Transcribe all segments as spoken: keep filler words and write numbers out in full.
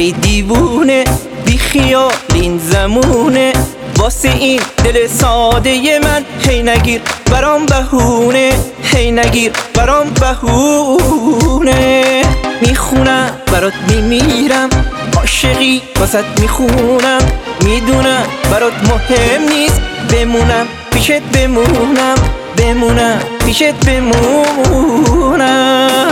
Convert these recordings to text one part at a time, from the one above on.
ای دیوونه بی خیال این زمونه، واسه این دل ساده من هی نگیر برام بهونه، هی نگیر برام بهونه. میخونم برات میمیرم، عاشقی واسط میخونم، میدونم برات مهم نیست بمونم پیشت، بمونم بمونم پیشت بمونم.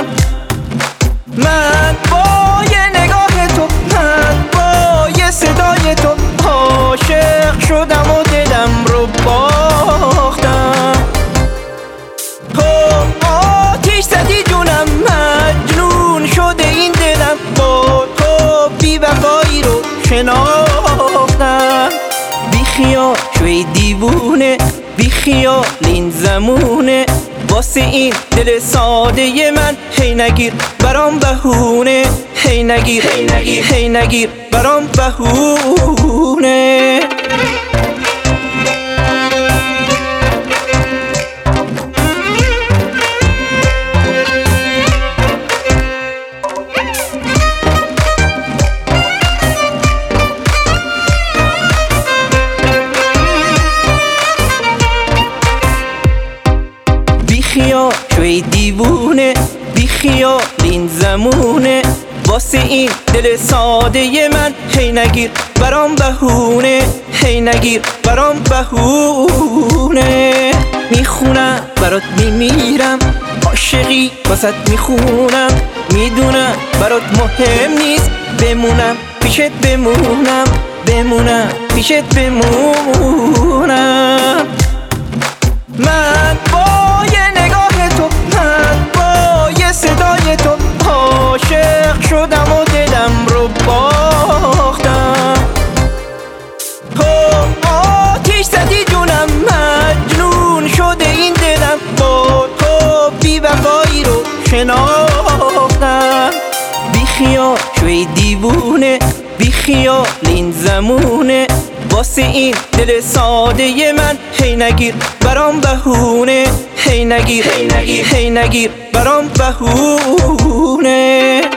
من با یه نگاه تو، من با یه صدای تو عاشق شدم و دلم رو باختم. تو آتیش زدی جونم، مجنون شده این دلم، با تو بی وفایی رو شناختم. بی خیال شوی دیوونه، بی خیال این زمونه، واسه این دل ساده من هی نگیر برام بهونه، هی نگیر هی نگیر هی نگیر برام بهونه. بیخیال شوی دیوونه، بیخیال این زمونه، واسه این دل ساده من هی نگیر برام بهونه، هی نگیر برام بهونه. میخونم برات میمیرم، عاشقی واسط میخونم، میدونم برات مهم نیست بمونم پیشت، بمونم بمونم پیشت بمونم. من با یه نگاه تو، من با یه صدای تو عاشق شدم و دلم رو باختم. تو آتیش زدی جونم، مجنون شده این دلم، با تو بی وفایی رو شناختم. بی خیال شوی دیوونه، بی خیال این زمونه، واسه این دل ساده من هی نگیر برام بهونه، هی نگیر هی نگیر هی نگیر برام بهونه.